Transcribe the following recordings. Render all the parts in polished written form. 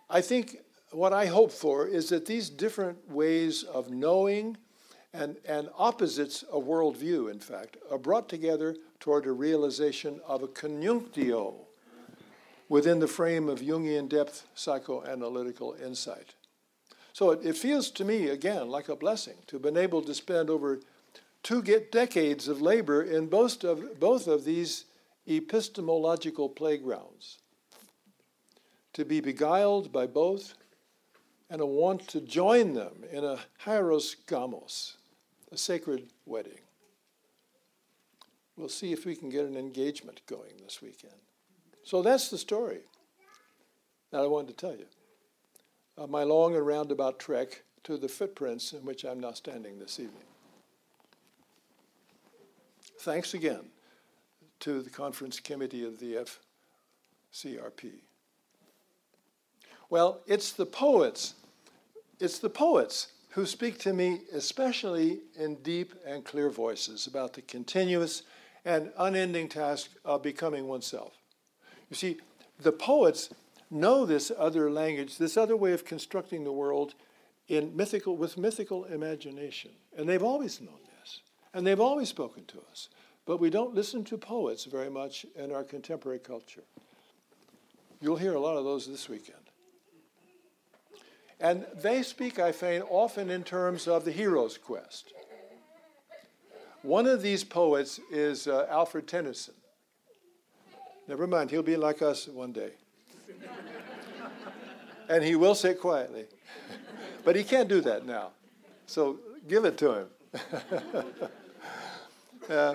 I think what I hope for is that these different ways of knowing and opposites of worldview, in fact, are brought together toward a realization of a conjunctio within the frame of Jungian depth psychoanalytical insight. So it feels to me, again, like a blessing to have been able to spend over 2 decades of labor in both of these epistemological playgrounds, to be beguiled by both and a want to join them in a hieros gamos, a sacred wedding. We'll see if we can get an engagement going this weekend. So that's the story that I wanted to tell you. My long and roundabout trek to the footprints in which I'm now standing this evening. Thanks again to the conference committee of the FCRP. Well, it's the poets who speak to me especially in deep and clear voices about the continuous and unending task of becoming oneself. You see, the poets know this other language, this other way of constructing the world with mythical imagination. And they've always known this. And they've always spoken to us. But we don't listen to poets very much in our contemporary culture. You'll hear a lot of those this weekend. And they speak, I find, often in terms of the hero's quest. One of these poets is Alfred Tennyson. Never mind, he'll be like us one day. And he will sit quietly. But he can't do that now. So give it to him.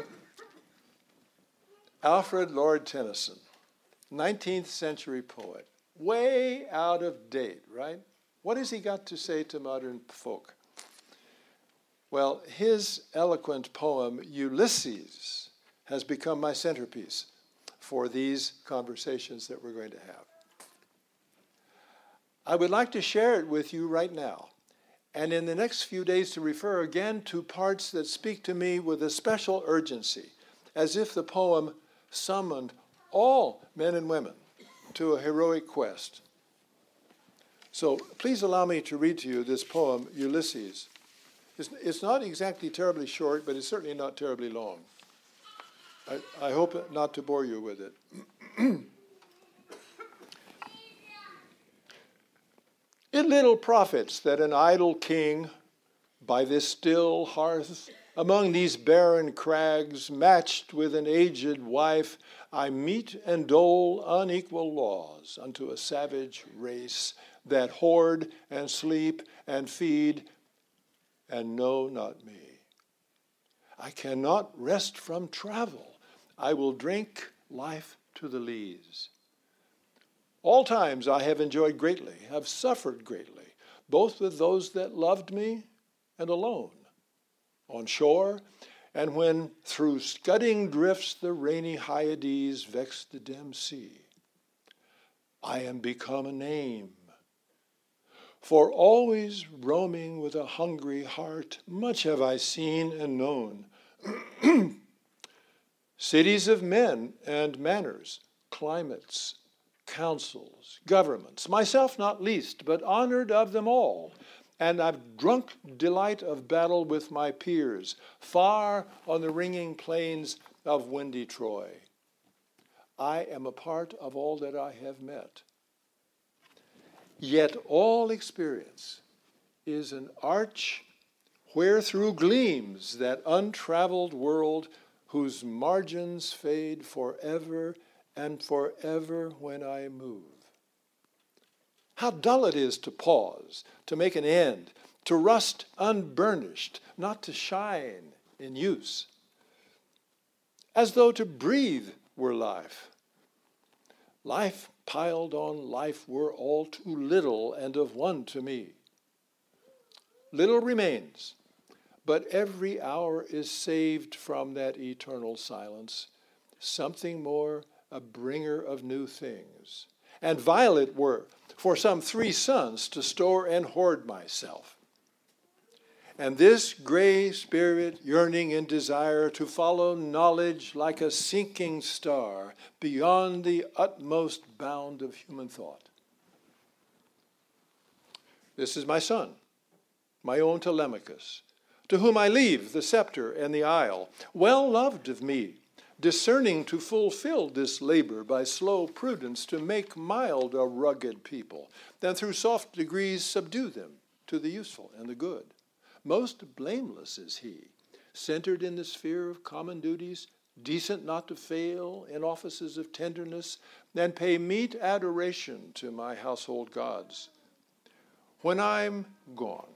Alfred Lord Tennyson, 19th century poet. Way out of date, right? What has he got to say to modern folk? Well, his eloquent poem, Ulysses, has become my centerpiece for these conversations that we're going to have. I would like to share it with you right now, and in the next few days to refer again to parts that speak to me with a special urgency, as if the poem summoned all men and women to a heroic quest. So please allow me to read to you this poem, Ulysses. It's not exactly terribly short, but it's certainly not terribly long. I hope not to bore you with it. It little profits that an idle king, by this still hearth, among these barren crags, matched with an aged wife, I mete and dole unequal laws unto a savage race that hoard and sleep and feed and know not me. I cannot rest from travel. I will drink life to the lees. All times I have enjoyed greatly, have suffered greatly, both with those that loved me and alone, on shore, and when through scudding drifts the rainy Hyades vex the dim sea. I am become a name, for always roaming with a hungry heart, much have I seen and known. Cities of men and manners, climates, councils, governments, myself not least, but honored of them all. And I've drunk delight of battle with my peers, far on the ringing plains of windy Troy. I am a part of all that I have met. Yet all experience is an arch where through gleams that untraveled world whose margins fade forever and forever when I move. How dull it is to pause, to make an end, to rust unburnished, not to shine in use. As though to breathe were life. Life piled on life were all too little and of one to me. Little remains, but every hour is saved from that eternal silence, something more, a bringer of new things. And vile it were for some 3 suns to store and hoard myself. And this gray spirit yearning in desire to follow knowledge like a sinking star beyond the utmost bound of human thought. This is my son, my own Telemachus, to whom I leave the scepter and the isle, well loved of me, discerning to fulfill this labor by slow prudence, to make mild a rugged people, then through soft degrees subdue them to the useful and the good. Most blameless is he, centered in the sphere of common duties, decent not to fail in offices of tenderness, and pay meet adoration to my household gods. When I'm gone,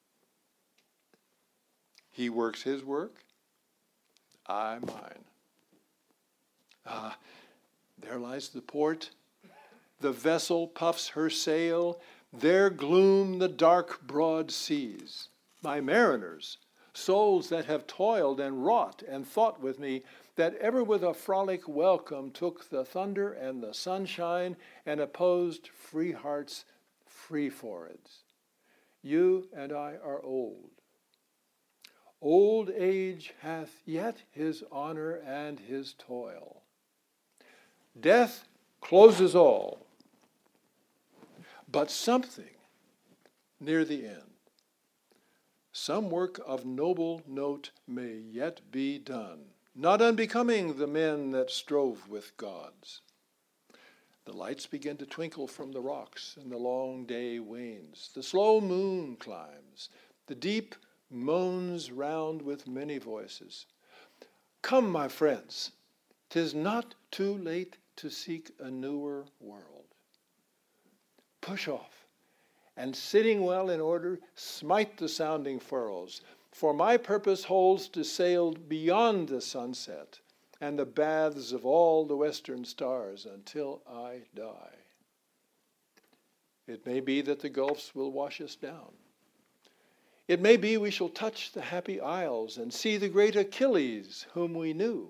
he works his work, I mine. Ah, there lies the port. The vessel puffs her sail. There gloom the dark broad seas. My mariners, souls that have toiled and wrought and thought with me, that ever with a frolic welcome took the thunder and the sunshine and opposed free hearts, free foreheads. You and I are old. Old age hath yet his honor and his toil. Death closes all, but something near the end. Some work of noble note may yet be done, not unbecoming the men that strove with gods. The lights begin to twinkle from the rocks, and the long day wanes. The slow moon climbs. The deep moans round with many voices. Come, my friends, 'tis not too late to seek a newer world. Push off, and sitting well in order, smite the sounding furrows. For my purpose holds to sail beyond the sunset and the baths of all the western stars until I die. It may be that the gulfs will wash us down. It may be we shall touch the happy isles and see the great Achilles whom we knew.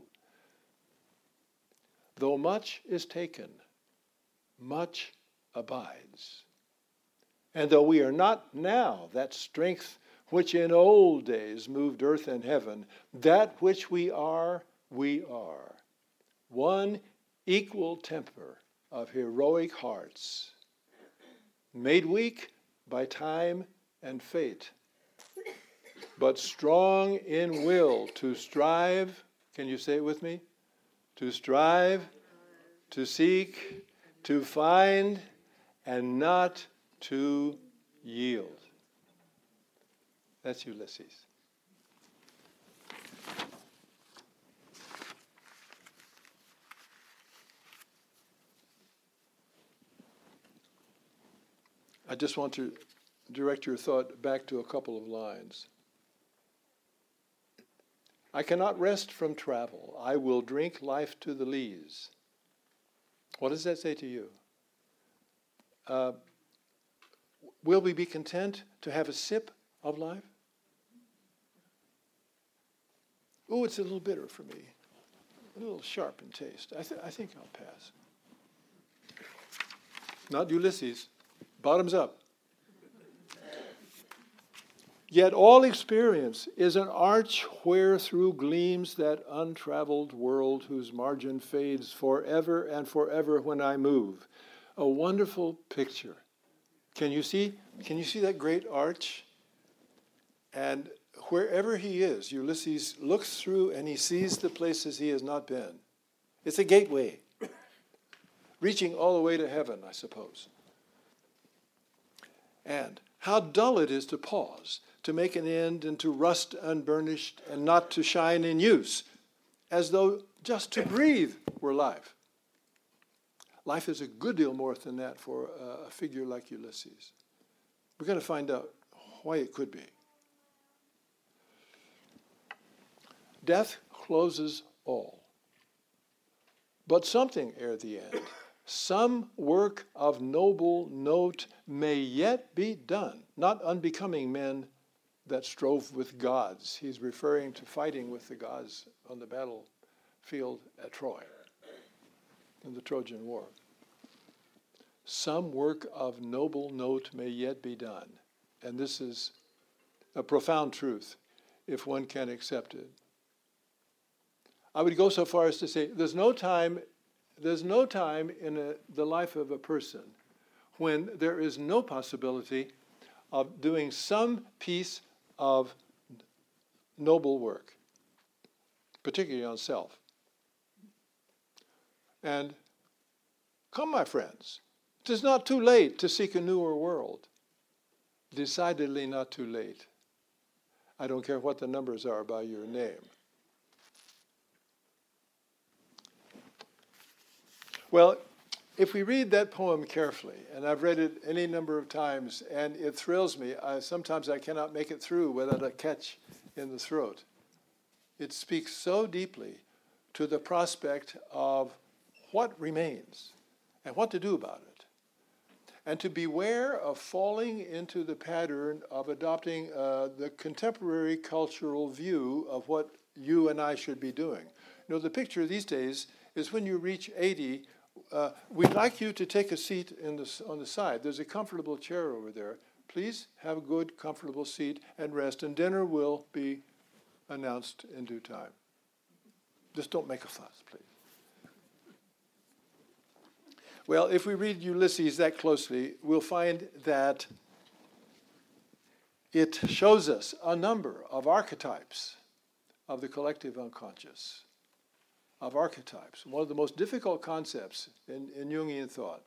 Though much is taken, much abides. And though we are not now that strength which in old days moved earth and heaven, that which we are, one equal temper of heroic hearts, made weak by time and fate, but strong in will to strive. Can you say it with me? To strive, to seek, to find, and not to yield. That's Ulysses. I just want to direct your thought back to a couple of lines. I cannot rest from travel. I will drink life to the lees. What does that say to you? Will we be content to have a sip of life? Oh, it's a little bitter for me. A little sharp in taste. I think I'll pass. Not Ulysses. Bottoms up. Yet all experience is an arch where through gleams that untraveled world whose margin fades forever and forever when I move. A wonderful picture. Can you see that great arch? And wherever he is, Ulysses looks through and he sees the places he has not been. It's a gateway, reaching all the way to heaven, I suppose. And how dull it is to pause, to make an end and to rust unburnished and not to shine in use, as though just to breathe were life. Life is a good deal more than that for a figure like Ulysses. We're going to find out why it could be. Death closes all. But something ere the end, some work of noble note may yet be done, not unbecoming men that strove with gods. He's referring to fighting with the gods on the battlefield at Troy in the Trojan War. Some work of noble note may yet be done. And this is a profound truth, if one can accept it. I would go so far as to say there's no time in the life of a person when there is no possibility of doing some piece of noble work, particularly on self. And come, my friends, it is not too late to seek a newer world. Decidedly not too late. I don't care what the numbers are by your name. Well, if we read that poem carefully, and I've read it any number of times, and it thrills me, sometimes I cannot make it through without a catch in the throat. It speaks so deeply to the prospect of what remains and what to do about it. And to beware of falling into the pattern of adopting the contemporary cultural view of what you and I should be doing. You know, the picture these days is when you reach 80, we'd like you to take a seat on the side. There's a comfortable chair over there. Please have a good, comfortable seat and rest, and dinner will be announced in due time. Just don't make a fuss, please. Well, if we read Ulysses that closely, we'll find that it shows us a number of archetypes of the collective unconscious, of archetypes, one of the most difficult concepts in Jungian thought.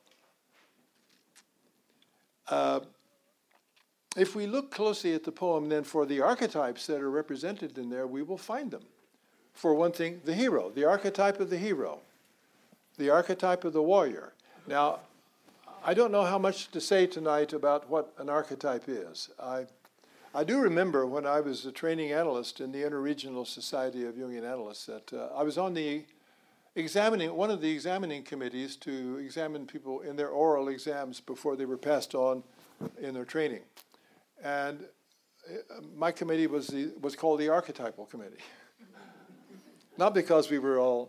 If we look closely at the poem, then for the archetypes that are represented in there, we will find them. For one thing, the hero, the archetype of the hero, the archetype of the warrior. Now, I don't know how much to say tonight about what an archetype is. I do remember when I was a training analyst in the Interregional Society of Jungian Analysts that I was on one of the examining committees to examine people in their oral exams before they were passed on in their training. And my committee was called the Archetypal Committee. Not because we were all,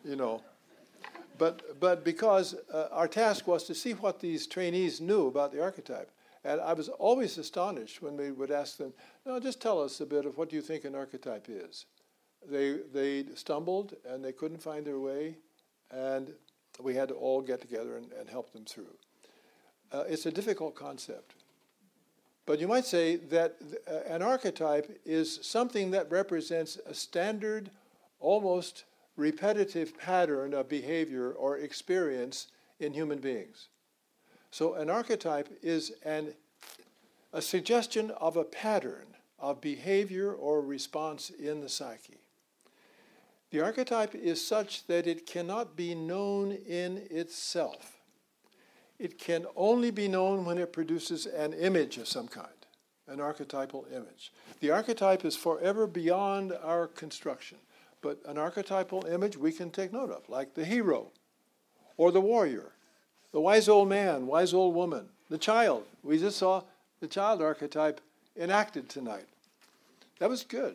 but because our task was to see what these trainees knew about the archetype. And I was always astonished when we would ask them, no, just tell us a bit of what you think an archetype is. They stumbled and they couldn't find their way, and we had to all get together and help them through. It's a difficult concept. But you might say that an archetype is something that represents a standard, almost repetitive pattern of behavior or experience in human beings. So an archetype is a suggestion of a pattern of behavior or response in the psyche. The archetype is such that it cannot be known in itself. It can only be known when it produces an image of some kind, an archetypal image. The archetype is forever beyond our construction. But an archetypal image we can take note of, like the hero, or the warrior, the wise old man, wise old woman, the child. We just saw the child archetype enacted tonight. That was good.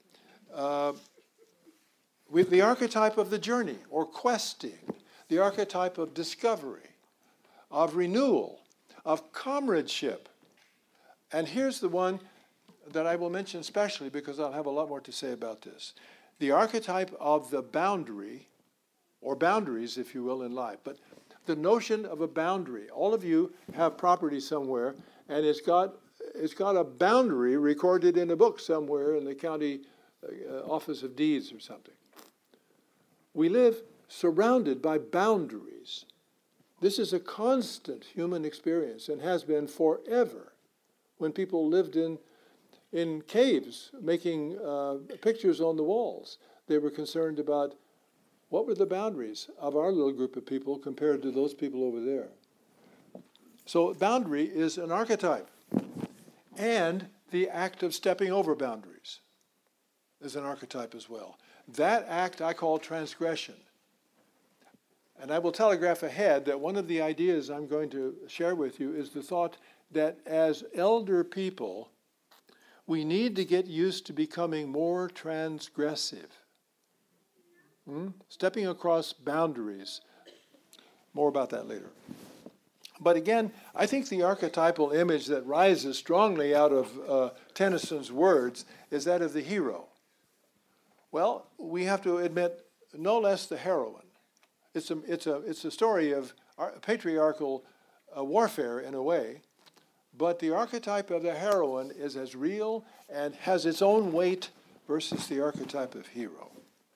With the archetype of the journey, or questing, the archetype of discovery, of renewal, of comradeship. And here's the one that I will mention especially because I'll have a lot more to say about this. The archetype of the boundary, or boundaries, if you will, in life. But the notion of a boundary. All of you have property somewhere, and it's got a boundary recorded in a book somewhere in the county office of deeds or something. We live surrounded by boundaries. This is a constant human experience and has been forever. When people lived in caves making pictures on the walls, they were concerned about what were the boundaries of our little group of people compared to those people over there. So boundary is an archetype. And the act of stepping over boundaries is an archetype as well. That act I call transgression. And I will telegraph ahead that one of the ideas I'm going to share with you is the thought that as elder people, we need to get used to becoming more transgressive. Stepping across boundaries. More about that later. But again, I think the archetypal image that rises strongly out of Tennyson's words is that of the hero. Well, we have to admit, no less the heroine. It's a story of patriarchal warfare in a way, but the archetype of the heroine is as real and has its own weight versus the archetype of hero.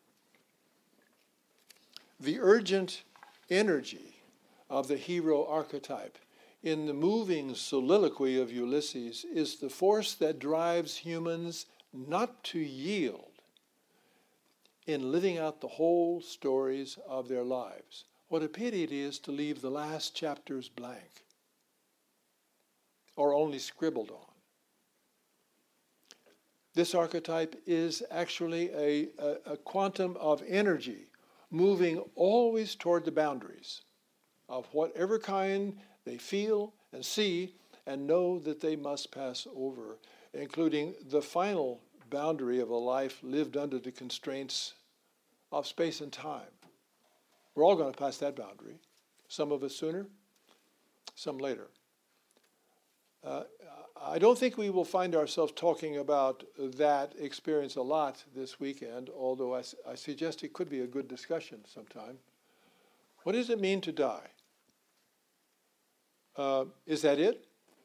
The urgent energy of the hero archetype in the moving soliloquy of Ulysses is the force that drives humans not to yield in living out the whole stories of their lives. What a pity it is to leave the last chapters blank or only scribbled on. This archetype is actually a quantum of energy moving always toward the boundaries of whatever kind they feel and see and know that they must pass over, including the final boundary of a life lived under the constraints of space and time. We're all going to pass that boundary. Some of us sooner, some later. I don't think we will find ourselves talking about that experience a lot this weekend, although I suggest it could be a good discussion sometime. What does it mean to die? Is that it?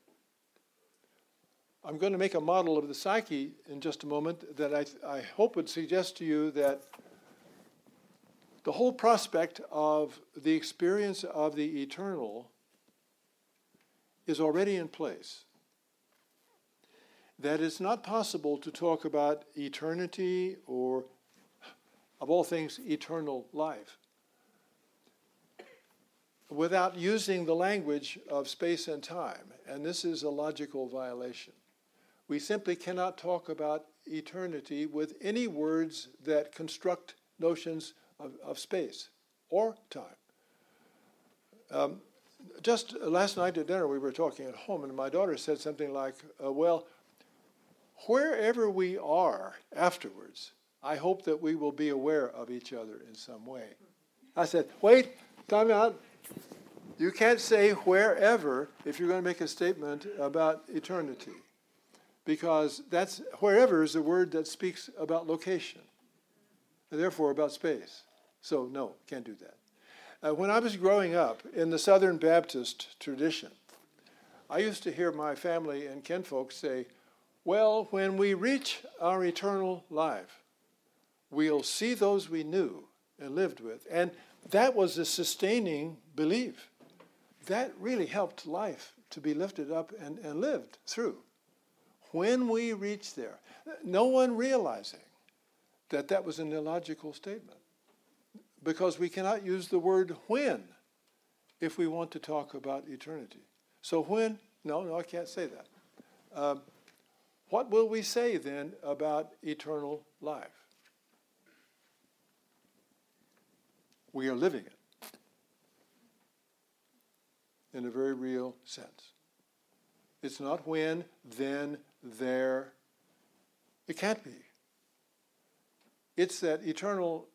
I'm going to make a model of the psyche in just a moment that I hope would suggest to you that the whole prospect of the experience of the eternal is already in place. That it's not possible to talk about eternity or, of all things, eternal life without using the language of space and time. And this is a logical violation. We simply cannot talk about eternity with any words that construct notions of space or time. Just last night at dinner, we were talking at home, and my daughter said something like, well, wherever we are afterwards, I hope that we will be aware of each other in some way. I said, wait, time out. You can't say wherever if you're going to make a statement about eternity, because that's wherever is a word that speaks about location, and therefore about space. So no, can't do that. When I was growing up in the Southern Baptist tradition, I used to hear my family and kinfolk say, well, when we reach our eternal life, we'll see those we knew and lived with. And that was a sustaining belief. That really helped life to be lifted up and lived through. When we reach there, no one realizing that that was an illogical statement, because we cannot use the word when if we want to talk about eternity. So when? No, I can't say that. What will we say then about eternal life? We are living it in a very real sense. It's not when, then, there. It can't be. It's that eternal